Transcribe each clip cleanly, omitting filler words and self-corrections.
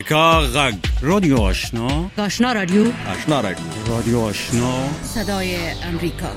غږ رادیو آشنا رادیو رادیو آشنا صدای امریکا.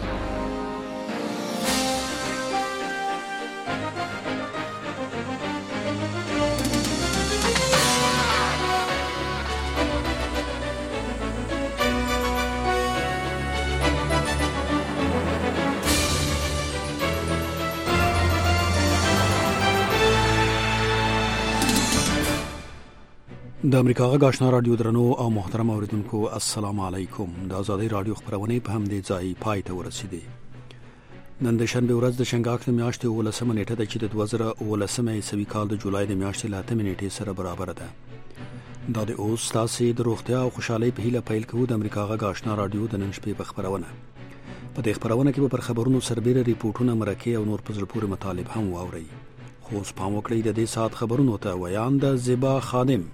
د امریکا غږ آشنا رادیو درنو او محترم اوریدونکو السلام علیکم. د آزادۍ رادیو خبرونه په همدې ځای پای ته ورسیدي. نن د شنبه ورځ د شنګاک د میاشتې 19 نیټه د چې د 2019 عیسوي کال د جولای د میاشتې 8 نیټې سره برابر ده. دا د اوس تاسو د روغتیا او خوشحالۍ په هیله پیل کوو د امریکا غږ آشنا رادیو د نن شپې په خبرونه. په دې خبرونه کې به پر خبرونو سربېره ریپورتونه، مرکې او نور په زړه پورې مطالب هم واوري. خو سپام وکړئ د دې سات خبرونو ته ویان د زیبا خادم.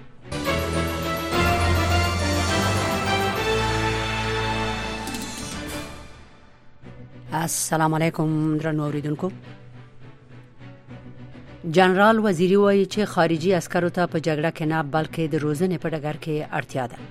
السلام علیکم درنو اوریدونکو. جنرال وزیری وایي چې خارجي عسکرو ته په جګړه کې نه بلکې د روزنې په ډګر کې اړتیا ده.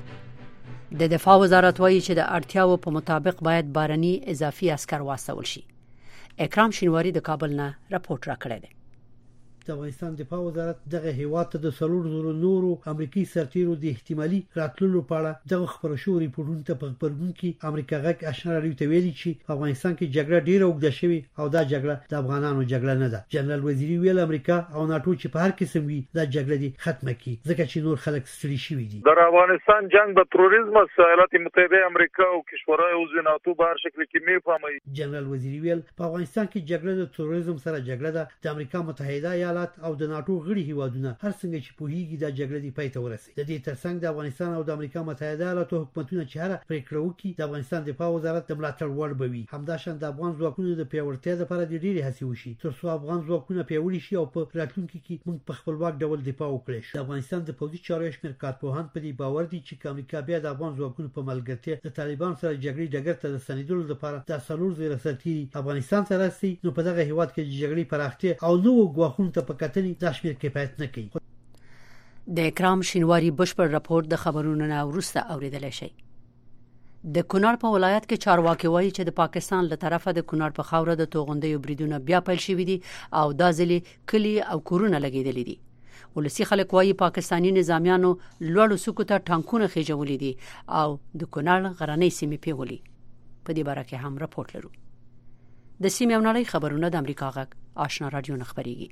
د دفاع وزارت وایي چې د اړتیاو په مطابق باید بارني اضافي عسكر واستول شي. اکرام شینواری د کابل نه راپورټ راکړی دی. د افغانستان دفاع وزارت دغه هیواد ته د 300 نورو امریکایي سرتیرو د احتمالي راتللو په اړه دغه خبرو شو ریپورتونه ته په خبرګون کې امریکا غږ آشنا رادیو ته ویلي چې په افغانستان کې جګړه ډیره اوږده شوې او دا جګړه د افغانانو جګړه نه ده. جنرال وزیری ویل امریکا او ناتو چې په هر قسم وي دا جګړه دي ختمه کړي ځکه چې نور خلک ستړي شوي دي. در افغانستان جنگ با تروریسم است. ایالات متحده آمریکا او کشورهای عضو ناتو به هر شکل کې میفهمي. جنرال وزیری ویل په افغانستان کې جګړه د تروریسم سره جګړه ده. د امریکا متحده ایالات او د ناتو غړي هیوادونه هر څنګه چې پوهیږي دا جګړه دی پای ته ورسي. د دې ترڅنګ د افغانستان او د امریکا متحده ایالاتو حکومتونه چې هر پریکړه وکړي د افغانستان دفاع وزارت د ملاتړ وړ بوي. همداشان د افغان ځواکونو د پیاوړتیا لپاره د ډېری هڅې وشي ترڅو افغان ځواکونه پیاوړي شي او په راتلونکي کې موږ په خپلواک ډول دفاع وکړو. د افغانستان د پوځي چارو شمیر کارپوهان په دې باور دي چې امریکا بیا د افغان ځواکونو په ملګرتیا د طالبان سره جګړې ډګر ته د سندلو لپاره د 300 سرتیري افغانستان ته راسي نو په دغه هیواد کې جګړې پراختیا او نو غواخون ته په کتنې د شمیر کفایت نه کوي. د اکرام شینواری بشپړ راپورټ د خبرونو نه وروسته اوریدل شي. د کونړ په ولایت کې چارواکي وایي چې د پاکستان له طرفه د کونړ په خاوره د توغندیو بریدونه بیا پیل شوي دي او دا ځلې کلی او کورونه لګیدلي دي. ولسی خلک وایي پاکستانی نظامیانو لوړو سکو ته ټانکونه خېجولي دي او د کونړ غرنۍ سیمې پیولي. په دې باره کې هم راپورټ لرو. د سیمې او نړۍ خبرونه د امریکا غږ آشنا رادیو نه خبريږي.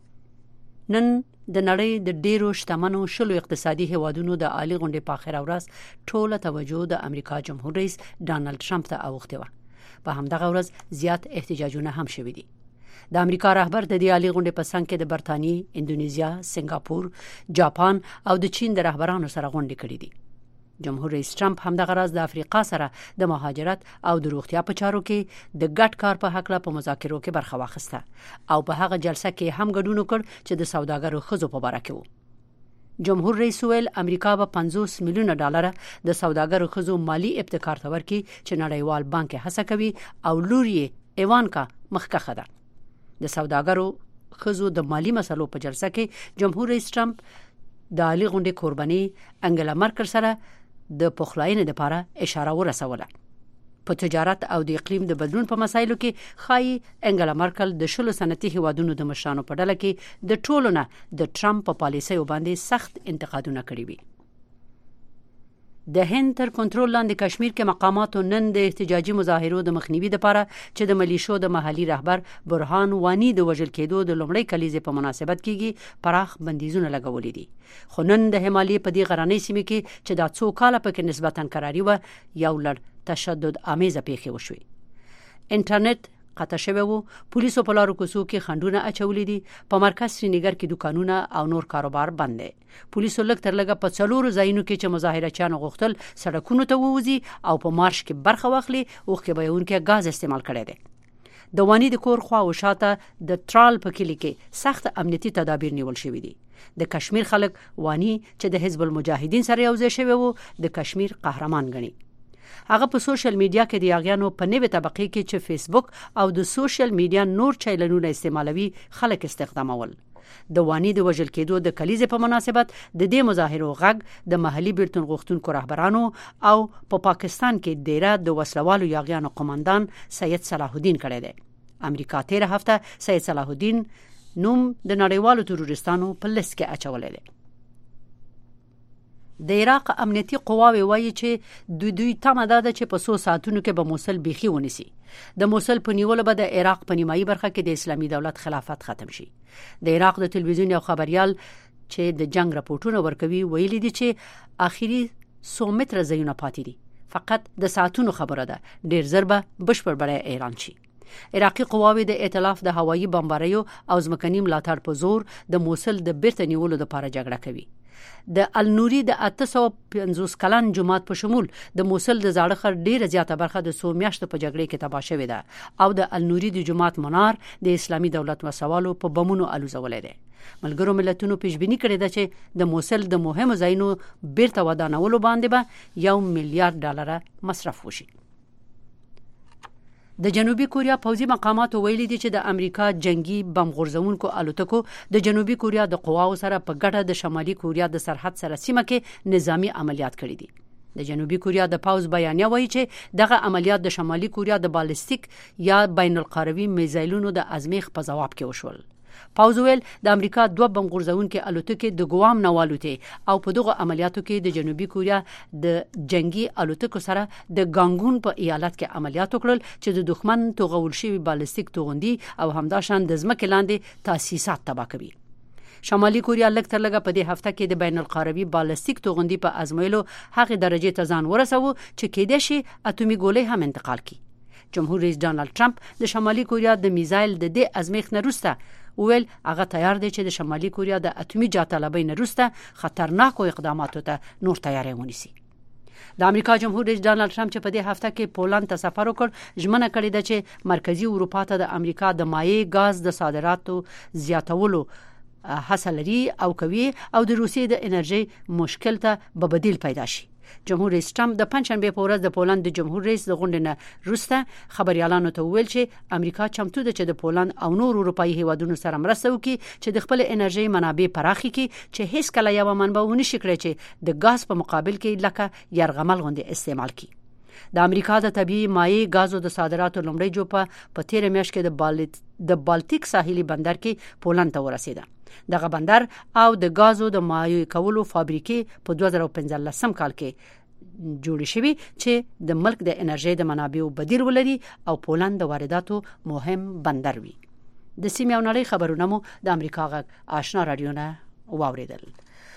نن د نړۍ د ډیرو شتمنو شلو اقتصادي هیوادونو د عالی غونډې په اخر ورځ ټوله توجه د امریکا جمهور رئیس ډانلډ ټرمپ ته اوښته و. په همدغه ورځ زیات احتجاجونه هم شوي دي. د امریکا رهبر د دې عالی غونډې په څنګ کې د برتانیې، اندونیزیا، سنگاپور، جاپان او د چین د رهبرانو سره غونډې کړې دي. جمهور رئیس ټرمپ همدغه راز د افریقا سره د مهاجرت او د روغتیا په چارو کې د ګډ کار په حق له مذاکرو کې برخه واخیسته او په هغه جلسه کې هم ګډون وکړ چې د سوداګرو خزو په اړه کې و. جمهور رئیس ویل امریکا به 50 میلیون ډالر د سوداګرو خزو مالی ابتکار ته ورکړي چې نړیوال بانک هڅه کوي او لوري ایوانکا مخکخه ده. د سوداګرو خزو د مالی مسلو په جلسه کې جمهور رئیس ټرمپ د عالی غونډې قرباني انګلا مرکل سره د پخلاینې لپاره اشاره ورسوله. په تجارت او د اقلیم د بدلون په مسایلو کې خای انګلا مرکل د شلو صنعتي هیوادونو د مشرانو په ډله کې د ټولو نه د ټرمپ په پالیسیو باندې سخت انتقادونه کړي وي. د هند تر کنټرول لاندې کشمیر کې مقاماتو نن د احتجاجي مظاهرو د مخنیوي لپاره چې د ملیشو د محلي رهبر برهان وانی د وژل کېدو د لومړۍ کلیزې په مناسبت کېږي پراخ بندیزونه لګولې دي. خو نن د همالي په دې غرنۍ سیمه کې چې دا څو کاله پکې نسبتاً قراري و یو لړ تشدد آمیزه پیښې وشوي. انټرنیټ قطع شوی وو. پولیسو په لارو کوڅو کې خنډونه اچولې دي. په مرکز سرینګر کې دکانونه او نور کاروبار بند دي. پولیسو لږ تر لږه په 4 ځایونو کې چې مظاهرچیانو غوښتل سړکونو ته ووزي او په مارش کې برخه واخلي او کې بهونکي غاز استعمال کړي دي. د وانی د کور خوا او شاته د ترال په کلی کې سخت امنیتي تدابیر نیول شوي دي. د کشمیر خلک وانی چې د حزب المجاهدین سره یو ځای شوی وو د کشمیر قهرمان غني. هغه په سوشل میډیا کې د یاغیانو په نوې طبقه کې چې فیسبوک او د سوشل میډیا نور چینلونه استعمالوي خلک استخدامول. د وانی د وژل کېدو د کلیزې په مناسبت د دې مظاهرو غږ د محلي بیلتون غوښتونکو رهبرانو او په پاکستان کې ډیره د وسلوالو یاغیانو قوماندان سید صلاح الدین کړی دی امریکا تیر هفته سید صلاح الدین نوم د نړیوالو تروریستانو په لیست کې اچولې دی د عراق امنیتي قواوې وایي چې دوی تمه ده چې په 100 ساعتونو کې به موصل بيخي ونیسي د موصل په نیولو به د عراق په نیمایي برخه کې د اسلامي دولت خلافت ختم شي د عراق د تلویزیون یو خبريال چې د جنگ راپورټونه ورکوي ویلي دي چې اخیری 100 متره ځایونه پاتې دي فقط د ساعتونو خبره ده ډیر ضربه بشپړ بړای ایران شي عراقي قواوې د ائتلاف د هوایي بمباریو او ځمکني ملاتړ په زور د موصل د بیرته نیولو لپاره جګړه کوي د النوري د 850 کلن جماعت په شمول د موصل د زاړه خر ډیره زیاته برخه د 100 میاشتو په جګړې کې تباه شوې ده او د النوري د جماعت منار د اسلامي دولت وسوالو په بمونو الوزولې ده ملګرو ملتونو پیشبینی کړې ده چې د موصل د مهمو ځایونو بیرته ودانولو باندې به $1 میلیارډ مصرف وشي د جنوبي کوریا پوځي مقاماتو ویلي دي چې د امریکا جنگي بم غورځونکو الوتکو د جنوبي کوریا د قواو سره په ګډه د شمالي کوریا د سرحد سره سیمه کې نظامی عملیات کړي دي د جنوبي کوریا د پاوز بیانیه وایي چې دغه عملیات د شمالي کوریا د بالستیک یا بین القاروي میزایلونو د ازمیخ په جواب کې وشول پاوز ویل د امریکا 2 بم غورځونکو الوتکې د ګوام نوالوته او په دغه عملیاتو کې د جنوبي کوریا د جنگي الوتکو سره د ګانګون په ایالت کې عملیات وکړل چې د دښمن توغول شوی بالستیک توغندي او همداشان د ځمکې لاندې تاسیسات تباه کوي شمالي کوریا لږ تر لږه په دې هفته کې د بین القاروي بالستیک توغندي په ازمویلو هغه درجه ته ځان ورسوي چې کېدای شي اټومي ګولۍ هم انتقال کړي جمهور رئیس ډانلډ ټرمپ د شمالي کوریا د میزایل د دې ازمیخ نه وروسته ویل هغه تیار دی چې د شمالي کوریا د اټومي جاټلبۍ نه وروسته خطرناکو اقداماتو ته نور تیاری ونیسي د امریکا جمهور رئیس ډانلډ ټرمپ چې په دې هفته کې پولند ته سفر وکړ ژمنه کړې ده چې مرکزی اروپا ته د امریکا د مایع غاز د صادراتو زیاتولو هڅه لري او کوي او د روسیې د انرژي مشکل ته به بدیل پیدا شي جمهور رئیس ټرمپ د پنځشنبه په ورځ د پولند د جمهور رئیس د غونډې نه وروسته خبريالانو ته ویل چې امریکا چمتو ده چې د پولند او نور اروپאי هیوادونو سره مرسته وکړي چې د خپل انرژي منابع پراخي کړي چې هیڅ کله یو منبع ونشي کړی چې د غاز په مقابل کې لکه يرغمل غونډه استعمال کړي د امریکا د طبيعي مایع غازو د صادراتو لومړی جوپه په 13 میاشت کې د بالټیک ساحلي بندر کې پولند ته ورسیده دغه بندر او د غازو د مایع کولو فابریکې په 2015 کال کې جوړې شوې چې د ملک د انرژي د منابعو بدیل ولري او پولند د وارداتو مهم بندر وي د سیمې او نړۍ خبرونه مو د امریکا غږ آشنا رادیو نه واوریدل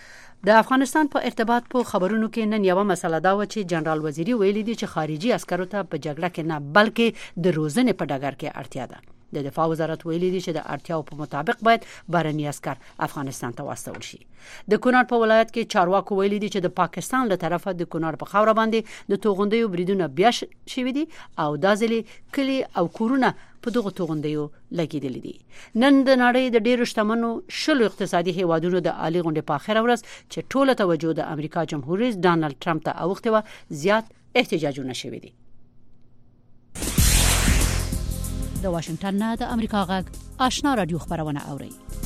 د افغانستان په ارتباط په خبرونو کې نن یو مسله دا و چې جنرال وزیری ویلي دي چې خارجي عسکرو ته په جګړه کې نه بلکې د روزنې په ډګر کې اړتیا ده د دفاع وزارت ویلي دي چې د اړتیاو په مطابق باید بهرني عسكر افغانستان ته واستول شي د کونړ په ولایت کې چارواکو ویلي دي چې د پاکستان له طرفه د کونړ په خاور باندې د توغندیو بریدونه بیا شوي دي او د ځلې کلی او کورونه په دغه توغندیو لګیدل دي نن د نړۍ د ډیرو شتمنو شلو اقتصادي هیوادونو د عالی غونډې په اخر ورځ چې ټوله توجه د امریکا جمهور رئیس ډانلډ ټرمپ ته اوښته زیات احتجاجونه شوي دي د واشنگټن نه د امریکا غږ آشنا رادیو خبرونه اوري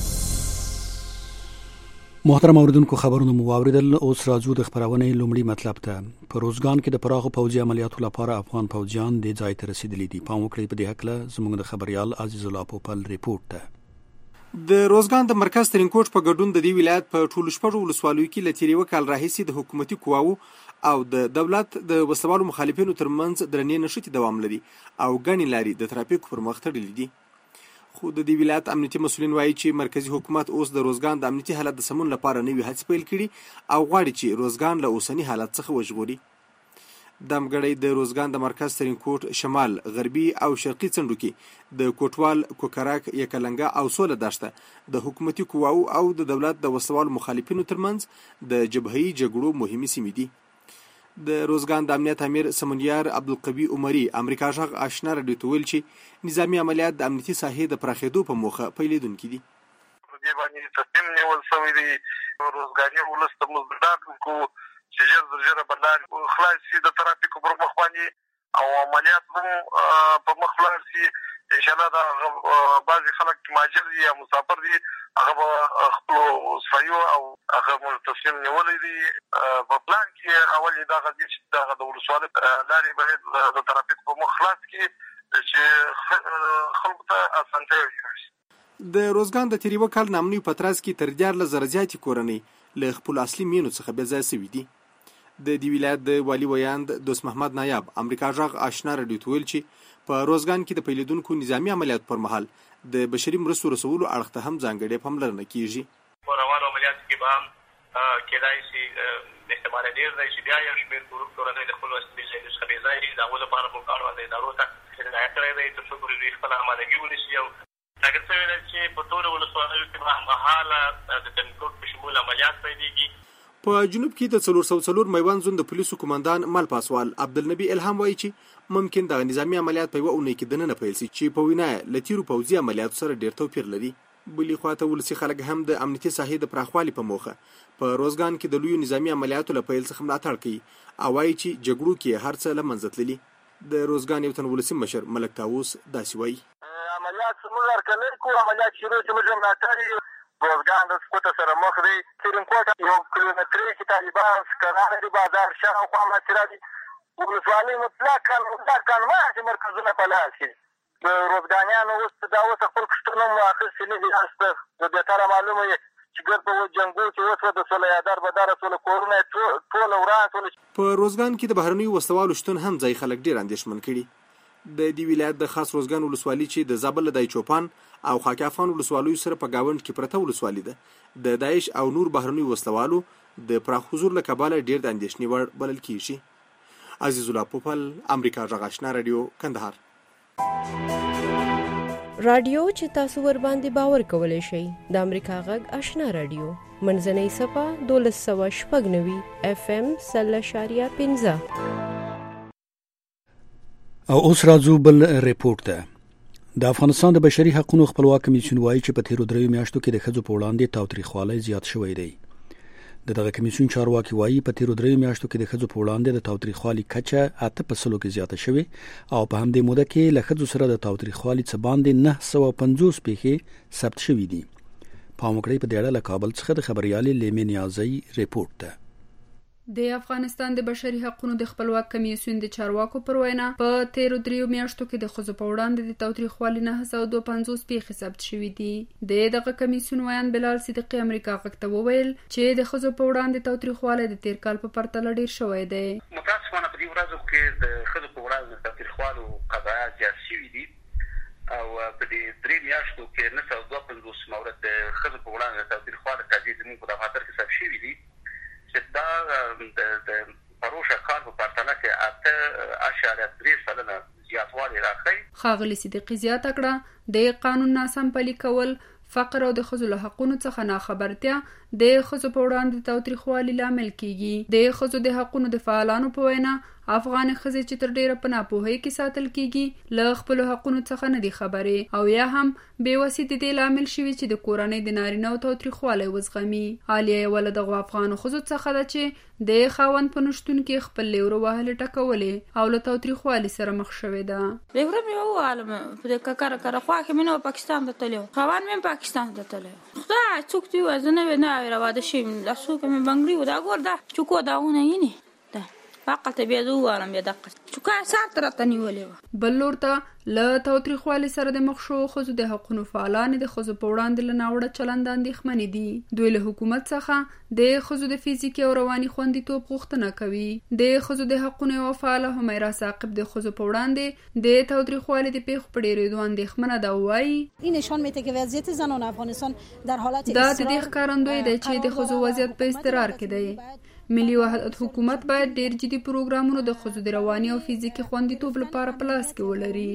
محترم اوریدونکو خبرونه مو واوریدل اوس راځو د خبرونه لومړی مطلب ته په روزګان کې د پراخو پوځي عملیاتو لپاره افغان پوځیان د ځای ته رسیدلي دي پام وکړئ په دې حق له زموږ د خبريال عزیز الله پوپل ریپورت ته د روزګان د مرکز ترینکوټ په ګډون د دې ولایت په ټولو شپږ ولسوالیو کې لتیری وکال راهیسي د حکومتي قواو او د دولت د وسوالو مخالفینو ترمنځ درنې نشټي دوام لري او غني لري د ترافیک پر مخ تړلې دي خو د دې ولایت امنیتي مسولین وایي چې مرکزی حکومت اوس د روزګان د امنیتي حالت د سمون لپاره نوې هڅې پیل کړي او غواړي چې روزګان له اوسنی حالت څخه وژغوري دمګړی د روزګان د مرکز ترینکوټ شمال غربي او شرقي څنډو کې د کوټوال کوکراک یکلنګا او سوله داشته د حکومتي قواو او د دولت د وسوالو مخالفینو ترمنځ د جبهي جګړو مهمه سیمې دي د روزګان د امنیت امیر سمونیار عبدالقوی عمری امریکا ژغ آشنا رادیو ته ویل چې نظامی عملیات د امنیتي ساحې د پراخېدو په موخه پیلېدونکي دي دې باندې تصمیم نیول شوی دی روزګاري ولس ته مزدات کو چې ژر بلار خلاص شي د ترافیک پر مخ باندې او عملیات هم په مخ خلاص شي ان شاء الله دا بعض خلک مهاجر دي یا مسافر دي هغه خپل صفایو او هغه تصمیم نیولې دي په پلان کې اول دا غږی چې د ولسوالۍ لارې باید د ترافیک په مخ خلاص کړي چې خلکو ته اسانتیا ورکړي. د روزګان د تیریوه کال نامنوي په ترڅ کې تر 14,000 زیاتې کورنۍ له خپل اصلي مینو څخه بې ځای شوي دي. د دې ولایت د والي ویاند دوست محمد نایاب امریکا غږ آشنا رادیو ته ویل چې په روزګان کې د پیلېدونکو نظامی عملیاتو پر مهال د بشري مرستو رسولو اړخ ته هم ځانګړې پاملرنه کیږي. په روانو عملیاتو کې به هم کېدای شي احتمال ډېر دی چې بیا یو شمېر کورنۍ د خپلو اصلي ځایونو څخه بې ځایه دي. د هغو لپاره موږ اړونده ادارو ته هدایت کړی دی تر څو پورې دوی خپله امادګي ونیسي. او ټاکل شوې ده چې په ټولو ولسوالیو کې به هممهاله د ترینکوټ په شمول عملیات پیلېږي. په جنوب کې د 404 میوند زون د پولیسو قومندان مل پاسوال عبدالنبی الهام وایي چې ممکن د نظامی عملیات په یوه اونۍ کې دننه پیل شي چې په وینا له تیرو پوځي عملیاتو سره ډېر توپیر لري. بلې خواته ولسي خلک هم د امنیتي ساحې د پراخوالي په موخه په روزګان کې د لویو نظامی عملیاتو له پیل څخه ملاتړ کوي او وایي چې جګړو کې هر څه له منځه تللي. د روزګان یو تن ولسي مشر ملک طاووس داسې وایي عملیات موږ هرکلی کوو عملیات شروع چې موږ ملاتړ روزګان د سقوط سره مخ دی. ترینکوټ یو کیلومتري کې طالبان سکرانه دي بازار شاوخوا مسیره دي ولسوالۍ مطلقاً مهمه مرکزونه په لاس کې د روزګانیانو دا اوس خپل کښتونه مو اخیستي نه دي. هسته بهتره معلومه وي چې ګر په جنګو کې اوس د سوله یادار بداره سوله کورونه ټول وران ټول. په روزګان کې د بهرنیو وسلوالو شتون هم ځای خلک ډېر اندېښمن کړي. د دې ولایت د خاص روزګان ولسوالي چې د زابل د چوپان او خاک افغان ولسوالیو سره په گاوند کې پرته ولسوالي ده د داعش او نور بهرنیو وسلوالو د پراخ حضور له کباله ډېر د اندېښنې وړ بلل کیږي. عزیز الله پوپل امریکا غږ آشنا رادیو کندهار. رادیو چې تاسو ور باندې باور کولای شئ د امریکا غږ آشنا رادیو منځنۍ صفه 1290 FM 0.15. او اوس راځو بل ریپورت ته. د افغانستان د بشري حقوقو خپلواک کمیسیون وایي چې په تیرو 3 میاشتو کې د ښځو په وړاندې تاوتریخوالی زیات شوی دی. دغه کمیسیون چارواکي وایي په تیرو 3 میاشتو کې د ښځو په وړاندې د تاوتریخوالي کچه 8% کې زیاته شوې او په همدې موده کې له ښځو سره د تاوتریخوالي څخه باندې 950 پیښې ثبت شوې دي. پام وکړئ په دې اړه له کابل څخه د خبريالې لیمې نیازی ریپورت ده. د افغانستان د بشري حقوقو د خپلواک کمیسیون د چارواکو پر وینا په تیرو 3 میاشتو کې د ښځو په وړاندې د تاوتریخوالي 952 پیښې ثبت شوې دي. دغه کمیسیون ویان بلال صدیقی امریکا غږ ته وویل چې د ښځو په وړاندې تاوتریخوالي د تیر کال په پرتله ډیر شوی دی. متاسفانه په دې ورځو کې د ښځو په وړاندې د تاوتریخوالي قضايا زیات شوي دي او په دې 3 میاشتو کې 952 مورد د ښځو په وړاندې د تاوتریخوالي قضیې زموږ په دفاتر کې ثبت شوي دي چې دا د پروژه کار په پرتله کې 8.3% زیاتوالی راغی. ښاغلي صدیقي زیاته کړه د قانون ناسم پلي کول، فقر او د ښځو له حقوقو څخه ناخبرتیا د ښځو په وړاندې تاوتریخوالي لامل کیږي. د ښځو د حقوقو د فعالانو په وینا افغان ښځې چې تر ډیره په ناپوهۍ کې ساتل کیږي له خپل حقوقو څخه نه دي خبرې او یا هم بېوسي د دې لامل شوي چې د کورنۍ د نارینه‌و تاوتریخوالی وزغمي. عالیه یوه له دغو افغانو ښځو څخه ده چې د خاوند په نشتون کې خپل لیوره وهلې ټکولې او له تاوتریخوالي سره مخ شوې ده. لیوره مې ووهلم په ککره خوا کې مې نه پاکستان ته تللی وم، خاوند مې پاکستان ته تللی وم. خدای څوک دې وه زه نه واده شوي یم، دا څوک مې بنګړي و دا ګور دا چوکو داغونه یینې فقط بیا زووالم بیا دقه چوکا سار تر ته نیولې و. بل لور ته له تاوتریخوالي سره د مخ شو ښځو د حقوقو فعالان د ښځو په وړاندې له ناوړه چلند اندېښمنې دي. دوی له حکومت څخه د ښځو د فزیکي او رواني خوندیتوب غوښتنه کوي. د ښځو د حقوقو یوه فعاله همیرا ثاقب د ښځو په وړاندې د تاوتریخوالي د پیښو په ډېرېدو اندېښمنه ده او وایي این نشان میده که وضعیت زنان افغانستان در حالت دا د دې ښکارندوی دی چې د ښځو وضعیت په اضطرار کې دی. ملي وحدت حکومت باید ډېر جدي پروګرامونه د ښځو د رواني او فزیکي خوندیتوب لپاره په لاس کې ولري.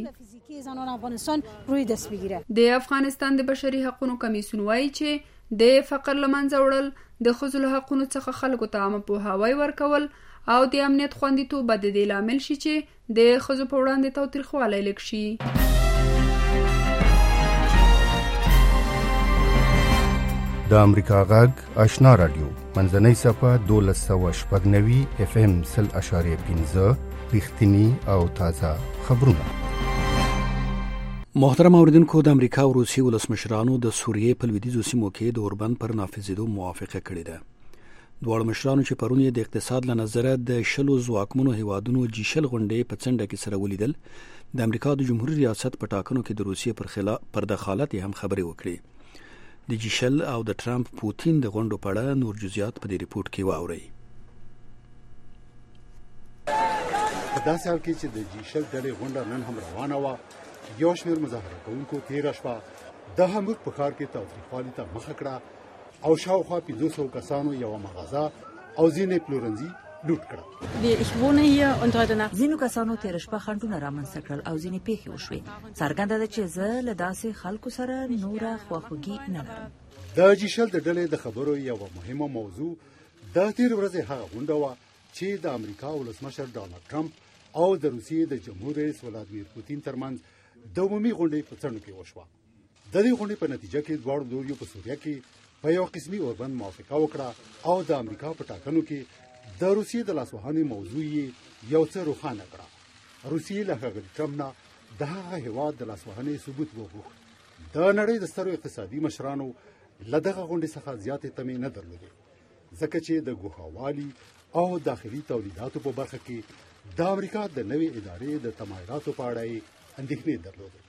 د افغانستان د بشري حقوقو کمیسیون وایي چې د فقر له منځه وړل، د ښځو له حقونو څخه خلکو ته عامه پوهاوی ورکول او د امنیت خوندیتوب به د دې لامل شي چې د ښځو په وړاندې تاوتریخوالی لږ شي. د امریکا غږ آشنا رادیو منځنۍ صفه 1290 FM 0.15 رښتینی او تازه خبرونه. محترم اوریدونکو، د امریکا او روسیې ولسمشرانو د سوریې په لویدیځو سیمو کې د اوربند پر نافذېدو موافقه کړې ده. دواړو مشرانو چې پرون یې د اقتصاد له نظره د 10 ځواکمنو هیوادونو جیشل غونډې په څنډه کې سره ولیدل، د امریکا د جمهوریت ریاست په ټاکنو کې د روسیې پر دخالت هم خبرې وکړې. د جیشل او د ټرمپ پوتین د غونډو په اړه نور جزئیات په دې ریپورت کې واورئ. په داسې حال کې چې د جیشل ډلې غونډه نن هم روانه وه، یو شمېر مظاهره کوونکو تېره شپه د هامبورګ په ښار کې تاوتریخوالي ته مخه کړه او شاوخوا 500 کسانو یوه مغازه او ځینې پلورنځي لوټ کړه. ځینو کسانو تېره شپه خنډونه رامنځته کړل او ځینې پیښې وشوې. څرګنده ده چې زه له داسې خلکو سره نوره خواخوږي نه لرم. د جیشل د ډلې د خبرو یوه مهمه موضوع د تېرې ورځې هغه غونډه وه چې د امریکا ولسمشر ډانلډ ټرمپ او د روسیې د جمهور رئیس ولادیمیر پوتین ترمنځ د عمومي غونډې په څنډو کې وشوه. د دې غونډې په نتیجه کې دواړو لوریو په سوریه کې په یو قسمي اوربند موافقه وکړه او د امریکا په ټاکنو کې د روسیې د لاسوهنې موضوع یې یو څه روښانه کړه. روسیې له ښاغلي ټرمپ نه د هغه هېواد د لاسوهنې ثبوت وغوښت. د نړۍ د سترو اقتصادي مشرانو له دغه غونډې څخه زیاتې تمې نه درلودې، ځکه چې د ګوښهوالي او داخلي تولیداتو په برخه کې د امریکا د نوې ادارې د تمایلاتو په اړه یې اندېښنې درلودې.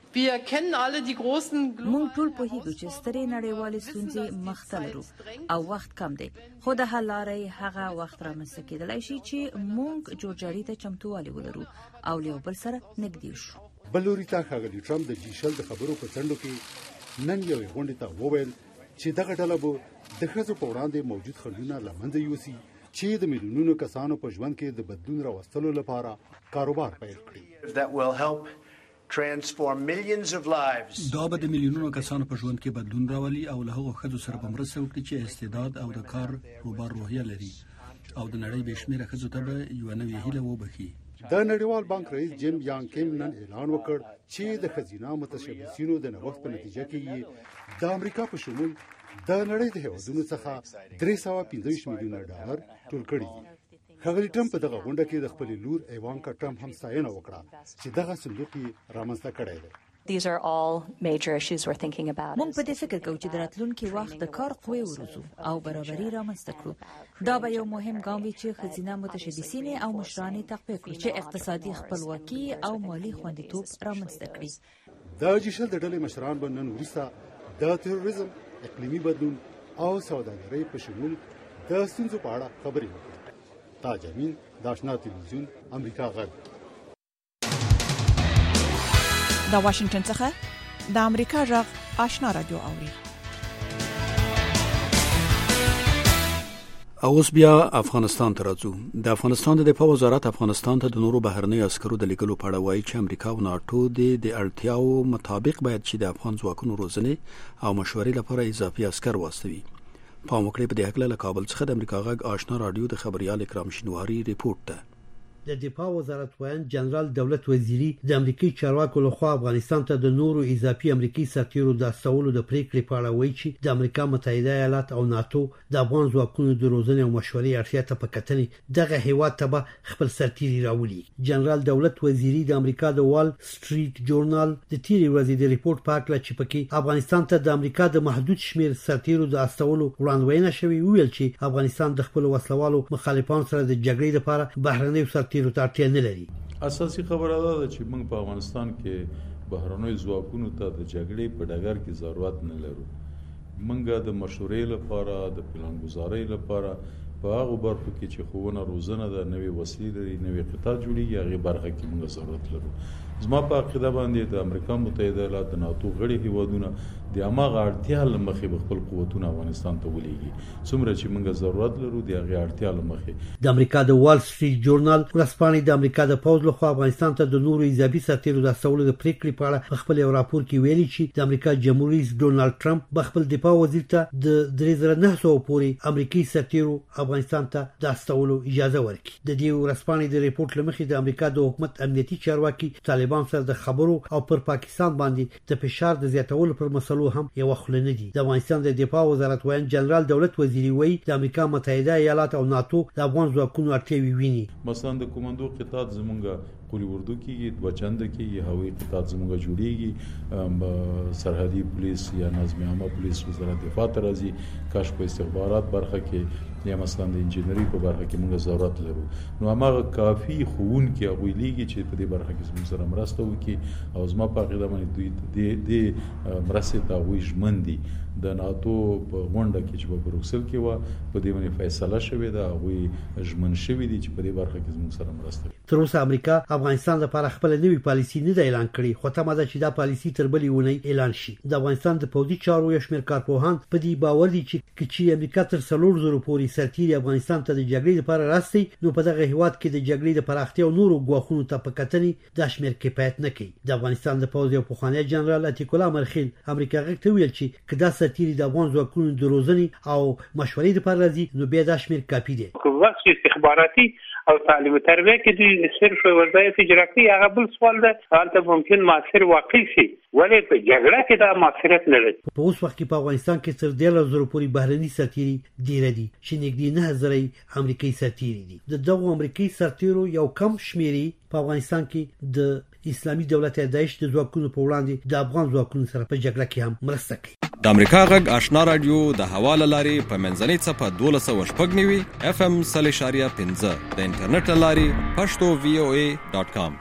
موږ ټول پوهیږو چې سترې نړیوالې ستونزې مخ ته لرو او وخت کم دی، خو د حل لارې هغه وخت رامنځته کېدلی شي چې موږ جوړجاړي ته چمتووالی ولرو او له یو بل سره نږدې شو. بل لوري ته ښاغلي ټرمپ د جیشل د خبرو په څنډو کې نن یوې غونډې ته وویل چې دغه ډله به د ښځو په وړاندې موجود خنډونه له منځه یوسي چې د میلیونونو کسانو په ژوند کې د بدلون راوستلو لپاره کاروبار پیل کړي. دا به د میلیونونو کسانو په ژوند کې بدلون راولي او له هغو ښځو سره به مرسته وکړي چې استعداد او د کار روبار روحیه لري او د نړۍ بې شمېره ښځو ته به یوه نوې هیله وبخي. د نړیوال بانک رئیس جیم یانګ کیم نن اعلان وکړ چې د ښځینه متشبثینو د نوښت په نتیجه کې د امریکا په شمول د نړۍ د هېوادونو څخه $325 میلیونه ټول کړي دي. ښاغلي ټرمپ په دغه غونډه کې د خپلې لور ایوانکا ټرمپ هم ستاینه وکړه چې دغه صندوق یې رامنځته کړی دی. موږ په دې فکر کوو چې د راتلونکي وخت د کار قوې وروزو او برابري رامنځته کړو. دا به یو مهم ګام وي چې ښځینه متشبثین او مشرانې تقویه کړي چې اقتصادي خپلواکي او مالي خوندیتوب رامنځته کړي. د جیشل د ډلې مشران به نن وروسته د تروریزم، اقلیمي بدلون او سوداګرۍ په شمول د ستونزو په اړه خبرې وکړي. تاج امین، د آشنا تلویزیون، امریکا غږ. د واشنگټن څخه د امریکا غږ آشنا رادیو اوري. اوس بیا افغانستان ته راځو. د افغانستان د دفاع وزارت افغانستان ته د نورو بهرنیو عسکرو د لیږلو په اړه وایي چې امریکا او ناتو د اړتیاو مطابق باید چې د افغان ځواکونو روزنې او مشورې لپاره اضافي عسکر واستوي. پام وکړئ په دې هکله له کابل څخه د امریکا غږ آشنا رادیو د خبريال اکرام شینواری ریپورت ده. د دفاع وزارت وایي جنرال دولت وزیری د امریکایي چارواکو لخوا افغانستان ته د نورو اضافي امریکایي سرتیرو د استولو د پریکړې په اړه وایي چې د امریکا متحده ایالات او ناتو د افغان ځواکونو د روزنې او مشورې اړتیا ته په کتنې دغه هیواد ته به خپل سرتیري راولي. جنرال دولت وزیری د امریکا د وال سټریټ جورنال د تیرې ورځې د ریپورت په اړه چې پکې افغانستان ته د امریکا د محدود شمیر سرتیرو د استولو وړاندوینه شوی ویل چې افغانستان د خپل وسلوالو مخالفانو سره د جګړې لپاره بهرنیو سرتیرو ته اړتیا نه لري. اساسي خبره ده چې موږ په افغانستان کې بهرنیو ځواکونو ته د جګړې په ډګر کې ضرورت نه لرو. موږ د مشورې لپاره، د پلانګذارۍ لپاره په هغه برخو کې چې ښوونه روزنه د نوې وسلې لري، نوې قطع جوړیږي، هغه برخه کې موږ ضرورت لرو. زما په عقیده باندې د امریکا متحده ایالات د ناتو غړي هیوادونه د هماغه اړتیا له مخې به خپل قوتونه افغانستان ته ولېږي. څومره چې موږ ضرورت لرو د هغه اړتیا له مخې. د امریکا د وال سټریټ جورنال ورځپاڼې د امریکا د پوځ لخوا افغانستان ته د نورو اضافي سرتیرو د استولو د پریکړې په اړه خپل یو راپور کې ویلي چې د امریکا جمهوریت رئیس ډونالډ ټرمپ به خپل دفاع وزیر ته د 3900 پورې امریکایي سرتیرو افغانستان ته د استولو اجازه ورکړي. د دې ورځپاڼې د ریپورت لمخې د امریکا د حکومت امنیتي چارواکي طالبان سره د خبرو او پر پاکستان باندې د فشار د زیاتولو پر مسلو هم یو خل نه دي. د افغانستان د دفاع وزارت وایي جنرال دولت وزیری وایي د امریکا متحده ایالات او ناتو د افغان ځواکونو اړتیاوې ویني. مثلا د کومندو قطاع زمونږ قولي اردو کېږي، دوه چنده کېږي، هوایي قطاع زموږ جوړېږي، سرحدي پولیس یا نظم عامه پولیس وزارت دفاع ته راځي، کشف او استخبارات برخه کې یا مثلا د انجینری په برخه کې موږ ضرورت لرو. نو هغه کافي خوونکي هغه لیږي چې په دې برخه کې زموږ سره مرسته وکړي او زما په عقیده باندې دوی د مرستې ته غوښ مندي. د ناتو په غونډه کې چې په بروکسل کې و په دې باندې فیصله شوې ده، غوي ژمن شوې دي چې په دې برخه کې زموږ سره مرسته وکړي. تر اوسه امریکا افغانستان لپاره خپل نوې پالیسي نه ده اعلان کړې، خو تمه ده چې دا پالیسي تر بلې ونې اعلان شي. د افغانستان د پوځي چارو یو شمېر کارپوهان په دې باور دي چې امریکا تر 300 پورې سرتیري افغانستان ته د جګړې لپاره راستي، نو په دغه هیواد کې د جګړې د پراختیا او نورو غواخونو ته په کتنې د شمېر کفایت نه کوي. د افغانستان د پوځ یو پخوانی جنرال عتیق الله مرخیل امریکا غږ ته ویل چې کدا سرتیري د افغان ځواکونو د روزنې او مشورې لپاره راځي، نو بیا د شمېر کافي دی. وخت استخباراتي او تعلیم تربیه کې دوی صرف وظایف اجرا کوي، هغه بل سوال ده. حالت ممکن مؤثر واقع شي، ولې په جګړه کې دا مؤثریت نه لري. په اوس وخت کې په افغانستان کې تر 10000 پورې بهرني سرتیري ډیر دي چې نږدې 9000 امریکایي سرتیري دي. د دغو امریکایي سرتیرو یو کم شمېري په افغانستان کې د اسلامي دولت داعش د ځواکونو په وړاندې د افغان ځواکونو سره په جګړه کې هم مرسته کوي. د امریکا غږ آشنا رادیو د حواله لاري په منځنۍ صفه 1290 FM 0.5 د انټرنیټ لاري pashto.voa.com.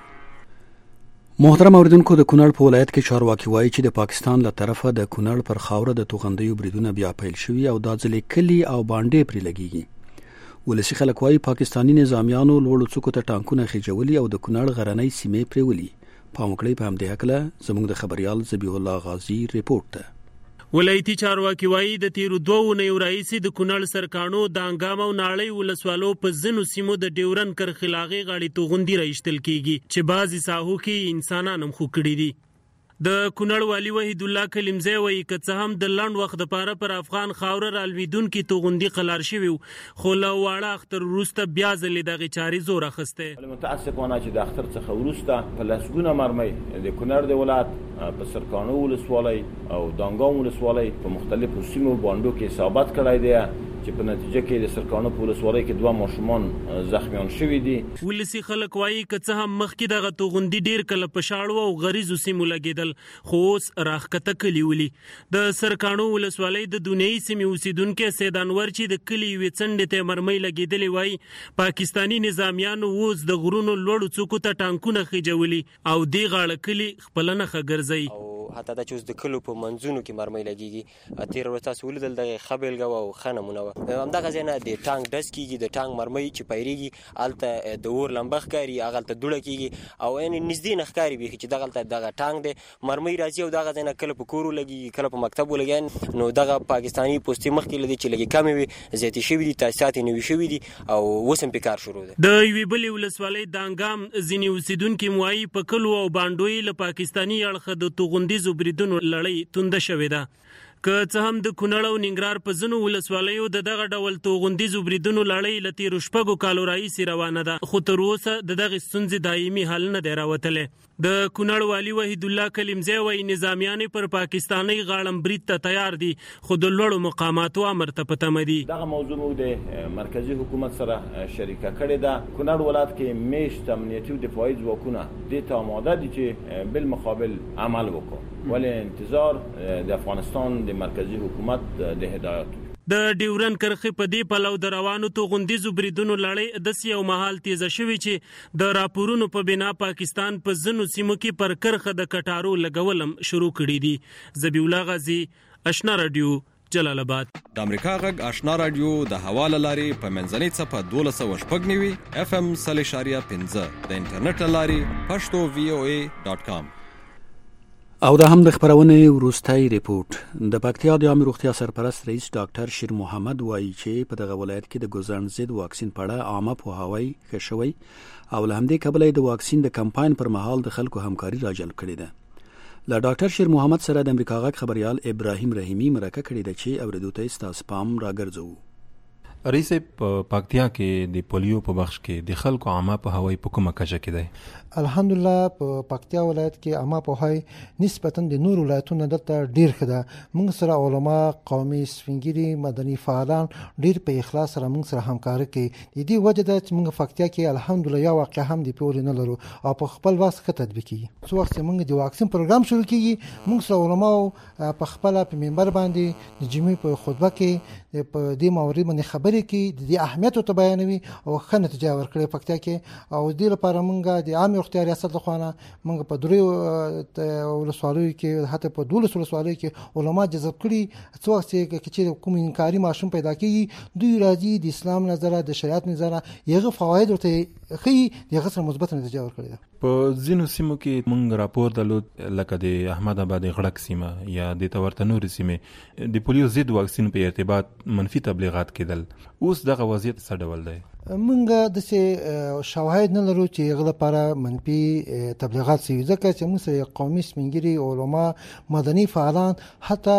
محترم اوریدونکو، د کونړ په ولایت کې چارواکي وایي چې د پاکستان له طرفه د کونړ پر خاوره د توغندیو بریدونه بیا پیل شوي او دا ځلې کلی او باندې پرې لګیږي. ولسی خلک وایي پاکستانی نظامیانو لوړو څوکو ته ټانکونه خېجولي او د کونړ غرنۍ سیمې پرېولي. پام وکړئ په همدې هکله زموږ د خبريال ذبیح الله غازی ریپورت ده. ولایتي چارواکي وایي د تیرو 2 اونیو راهیسې د کونړ سرکانو د انګام او ناړۍ ولسوالو په ځینو سیمو د ډیورن کرخلاغي غاړي توغندي راایستل کیږي چې بعضی ساحو کې انسانان هم خو کړي دي. د کونړ والی وحید الله کلیمزی وایي که څه هم د لنډ وخت لپاره پر افغان خاوره رالویدونکي توغندي قلار شوي خو له واړه اختر وروسته بیا ځلې دغې چارې زور اخیستی. متاسفانه چې د اختر څخه وروسته په لسګونه مرمۍ د کونړ د ولایت په سرکانو ولسوالۍ او دانګام ولسوالۍ په مختلفو سیمو باندو کې ثابت کړی دی چې په نتیجه کې د سرکانو په ولسوالۍ کې 2 ماشومان زخمیان شوي دي. ولسی خلک وایي که څه هم مخکې دغه توغندي ډیر کله په شاړو او غریزو سیمو لګېدل خو اوس راښکته کلي ولي. د سرکانو ولسوالۍ د دونیي سیمې اوسیدونکي سید انور چې د کلي یوې څنډې ته مرمۍ لګېدلې وایي پاکستاني نظامیانو اوس د غرونو لوړو څوکو ته ټانکونه خېجولي او دې غاړه کلي خپله نښه ګرځوي. حتی دا چې اوس د کلو په منځونو کې مرمۍ لګېږي. تېره ورځ تاسو ولیدل دغه ښه بېلګه وه او ښه نمونه وه. همدغه ځای نه د ټانک ډز کېږي، د ټانک مرمۍ چې پیرېږي هلته د اور لمبه ښکاري، هغلته دوړه کېږي او نږدې نه ښکاري بیخي چې دغلته دغه ټانک دی مرمۍ راځي او دغه ځای نه کله په کور ولګېږي کله په مکتب ولګي. نو دغه پاکستاني پوستې مخکې له دې چې لږې کمې وي زیاتې شوي دي، تاسیسات یې نوي شوي دي او اوس هم پې کار شروع دی. د یوې بلې ولسوالۍ د انګام ځینې اوسیدونکي وایي په کلو او بانډوي له پاکستاني اړخه د توغندیزو بریدونو لړۍ تونده شوې ده. که څه هم د کونړ او ننګرهار په ځینو ولسوالیو د دغه ډول توغندیزو بریدونو لړۍ له تېرو 6 کالو راهیسې روانه ده خو تر اوسه د دغې ستونزې دایمي حل نه دی راوتلی. د کونړ والي وحید الله کلیمزی وایي نظامیان پر پاکستاني غاړم برید ته تیار دي خو د لوړو مقاماتو امر ته په تمه دي. دغه موضوع موږ د مرکزي حکومت سره شریکه کړې ده. کونړ ولایت کې میشت امنیتي او دفاعي ځواکونه دې ته آماده دي چې بالمقابل عمل وکړي، ولی انتظار د افغانستان د مرکزی حکومت د هدایت. د ډیورن کرخې په دې پلو د روانو توغندیزو بریدونو لړۍ داسې یو مهال تیزه شوې چې د راپورونو په بنا پاکستان په ځینو سیمو کې پر کرخه د کټارو لګولم شروع کړي دي. ذبیح الله غازی، آشنا رادیو، جلال آباد. د امریکا غږ آشنا رادیو د حواله لاري په منځنۍ صفه 1290 FM 0.5 د انټرنیټ لاري pashto.voa.com. او دا هم د خبرونې وروستۍ ریپورت. د پکتیا د عامه روغتیا سرپرست رئیس ډاکټر شیر محمد وایي چې په دغه ولایت کې د ګوزن ضد واکسین په اړه عامه پوهاوی ښه شوی او له همدې کبله د واکسین د کمپاین پر مهال د خلکو همکاري راجلب کړې ده. له ډاکټر شیر محمد سره د امریکا غږ خبريال ابراهیم رحیمی مرکه کړې ده چې اوریدو ته ستاسو پام راګرځو. رئیس په پکتیا کې د پولیو په بخش کې د خلکو عامه په هوای په کومه کچه کې دی؟ الحمدلله په پکتیا ولایت کې عامه په هوای نسبتا د نور ولایتونو دلته ډیر خده. موږ سره علما، قومي سفنګری، مدني فعالان ډیر په اخلاص سره موږ سره همکاري کوي. د دې وجه ده چې موږ پکتیا کې الحمدلله یو واقع هم دی پورې نه لرو او په خپل واس کې تطبیق کیږي. څو وخت موږ د واکسین پروګرام شروع کیږي، موږ سره علما په خپل په منبر باندې د جمعې په خطبه کې په دې موضوع باندې خبرې کوي، د اهمیت ته بیانوي او ښه نتیجه ورکړي پکتیا کې. او دې لپاره موږ د عام روغتیا ریاست لخوا موږ په درې ولسوالیو کې حتی په 12 ولسوالیو کې علما جذب کړي. څو وخت چې کوم انکاري ماشوم پیدا کیږي، دوی راځي د اسلام نظره، د شریعت نظره یغه فواید ورته خي دغه سره مثبت نتیجه ورکړي ده. په ځینو سیمو کې موږ راپور درلود لکه د احمد آباد غړک سیمه یا د تورتنور سیمه د پولیو ضد واکسین په ارتباط منفي تبلیغات کېدل. اوس دغه وضعیت څه ډول دی؟ موږ د څه شواهد نه لرو چې هغه لپاره منفي تبلیغات شي، ځکه چې موږ سره قومي سپینګری، علما، مدني فعالان، حتی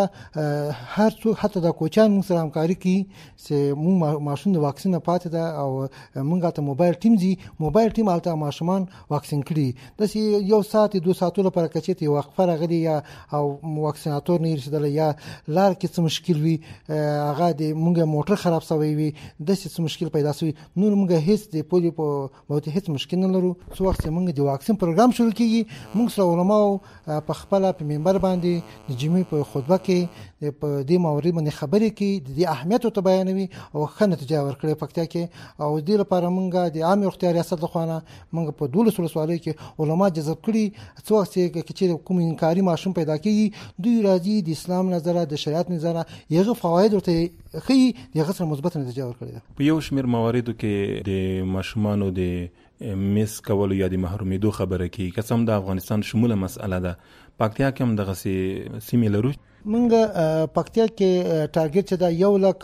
هر څو حتی د کوچان موږ سره همکاري کوي چې موږ ماشوم د واکسین پاتې ده او موږ ته موبایل ټیم دي، موبایل ټیم الته ماشومان واکسین کړي. د یو ساعت 2 ساعتو لپاره کچې ته وقفه راغلي یا او واکسیناتور نه رسیدل یا لار کې څه مشکل وي، هغه د موږ موټر خراب شوی وي، د څه مشکل پیدا شوی، نور موږ هیڅ د پولیو په موضوع هیڅ مشکل نه لرو. څو وخت موږ د واکسین پروګرام شروع کیږي، موږ سره علما په خپل په منبر باندې د جمعې په خطبه کې په دې موضوع باندې خبرې کوي، د اهمیت ته بیانوي او ښه نتیجه ورکړي پکتیا کې. او دې لپاره موږ د عام روغتیا ریاست لخوا موږ په 12 ولسوالیو کې علما جذب کړي. څو وخت چې کوم انکاري ماشوم پیدا کیږي، دوی راځي د اسلام نظره، د شریعت نظره یغه فواید ورته خي دغه سره مثبت نتیجه ورکړي. په یو شمیر مواردو کې د ماشومانو د میس کولو یا د محرومیدو خبره کوي، قسم د افغانستان شموله مسأله ده. پکتیا کې هم دغه سیمې لرو. موږ پکتیا کې ټارګټ چې دا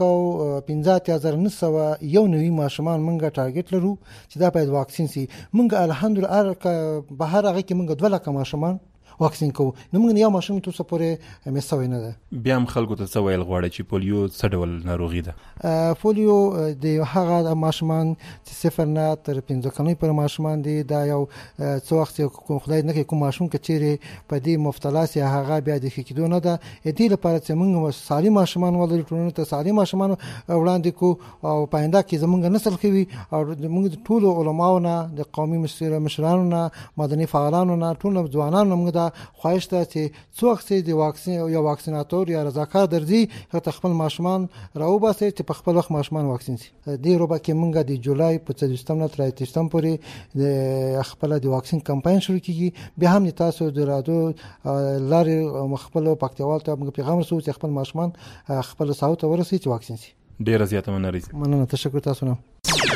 1,15,991 ماشومان موږ ټارګټ لرو چې دا باید واکسین شي. موږ الحمدلله بهر هغه کې موږ 2 لک ماشومان واکسین کوو. نو موږ یو ماشوم ته سپورې مسوي نه ده. بیا هم خلکو ته څه ویل غواړي چې پولیو څه ډول ناروغي ده؟ پولیو د هغه ماشومان چې 0 نه تر 15 کلنۍ پر ماشومان دي. دا یو څو وخت خدای نه کوي کوم ماشوم کې چیرې په دې مبتلا سي هغه بیا د خکېدو نه ده. دې لپاره چې موږ سالم ماشومان ولرو، ټولنه ته سالم ماشومان وړاندې کو او پاینده کې زمونږ نسل کوي او موږ ټول علماو نه، د قومي مشرانو نه، مدني فعالانو نه، ټول ځوانانو موږ خواهش ته چې څو وخت د واکسین یا واکسیناتور یا رضاکار درځي هغه خپل ماشومان راوباسي چې په خپل وخت ماشومان واکسین شي. د روبا کې موږ د جولای په 30 نه تر 30 پورې د خپل د واکسین کمپاین شروع کیږي. بیا هم تاسو د رادیو لارې مخبل پکتیوال ته موږ پیغام رسوو چې خپل ماشومان خپل ساوت ورسي چې واکسین شي. ډیر زیاته مننه. تشکر تاسو نه.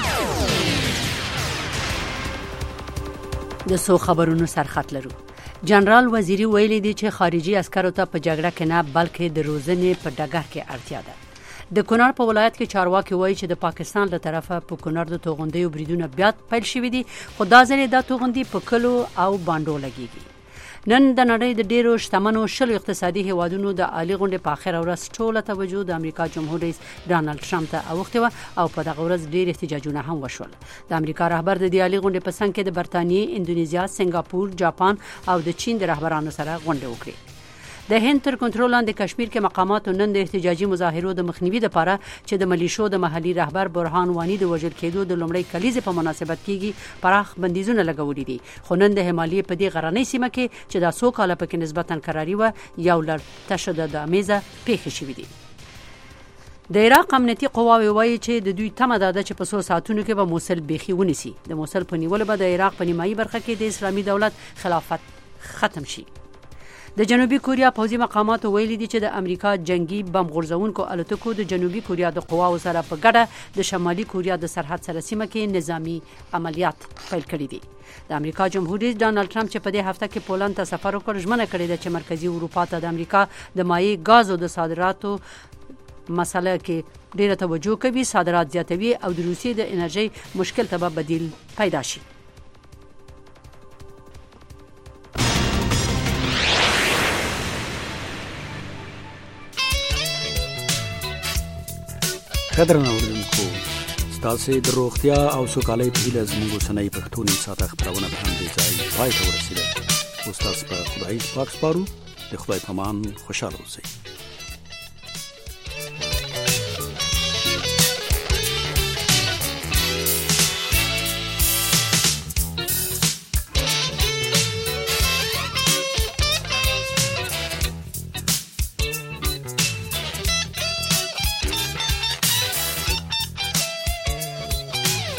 د سو خبرونو سرخط لرو. جنرال وزیری ویلي دی چې خارجي عسکرو ته په جګړه کې نه بلکې د روزنې په ډګر کې اړتیا ده. د کونړ په ولایت کې چارواکي وایي چې د پاکستان له طرفه په کونړ د توغندیو بریدونه بیا پیل شوي دي، خو دا ځل د توغندي په کلو او باندو لګيږي. نن د نړۍ د ډیرو شتمنو 20 اقتصادي هیوادونو د عالی غونډې په اخر ورځ ټوله توجه د امریکا جمهور رئیس ډانلډ ټرمپ ته اوښته او په دغه ورځ ډیر احتجاجونه هم وشول. د امریکا رهبر د عالی غونډې په څنګ کې د برتانیې، اندونیزیا، سنگاپور، جاپان او د چین د رهبرانو سره غونډه وکړه. د هند تر کنټرول لاندې کشمیر کې مقاماتو نن د احتجاجي مظاهرو د مخنیوي لپاره چې د ملیشو د محلي رهبر برهان وانی د وژل کېدو د لومړۍ کلیزې په مناسبت کېږي پراخ بندیزونه لګولي دي. خو نن د همالي په دې غرنۍ سیمه کې چې د 100 کاله پکې نسبتا قراري و یو لړ تشدد امیزه پیښې شوې دي. د عراق امنیتي قواوې وایي چې د دوی تمه ده چې په 100 ساعتونو کې به موصل بیخي ونیسي. د موصل په نیولو به د عراق په نیمایي برخه کې د اسلامي دولت خلافت ختم شي. د جنوبي کوریا پوځي مقامات ویلي دي چې د امریکا جنگي بم غورځونکو الوتکو د جنوبي کوریا د قواو سره په ګډه د شمالي کوریا د سرحد سره سیمه کې نظامی عملیات پیل کړي دي. د امریکا جمهور رئیس ډانلډ ټرمپ چې په دې هفته کې پولند ته سفر وکړ، ژمنه کړې ده چې مرکزی اروپا ته د امریکا د مایع غازو د صادراتو مسله کې ډیره توجه کوي، صادرات زیاتوي او د روسیې د انرژي مشکل ته بدیل پیدا شي. قدرنا اوریدونکو ستاسو د روغتیا او سوکالۍ په هیله زموږ سنۍ پښتوني ساته خبرونه په همدې ځای پای ته ورسیده. استاد په خدای پاک سپارو. د خدای په امان خوشاله اوسئ.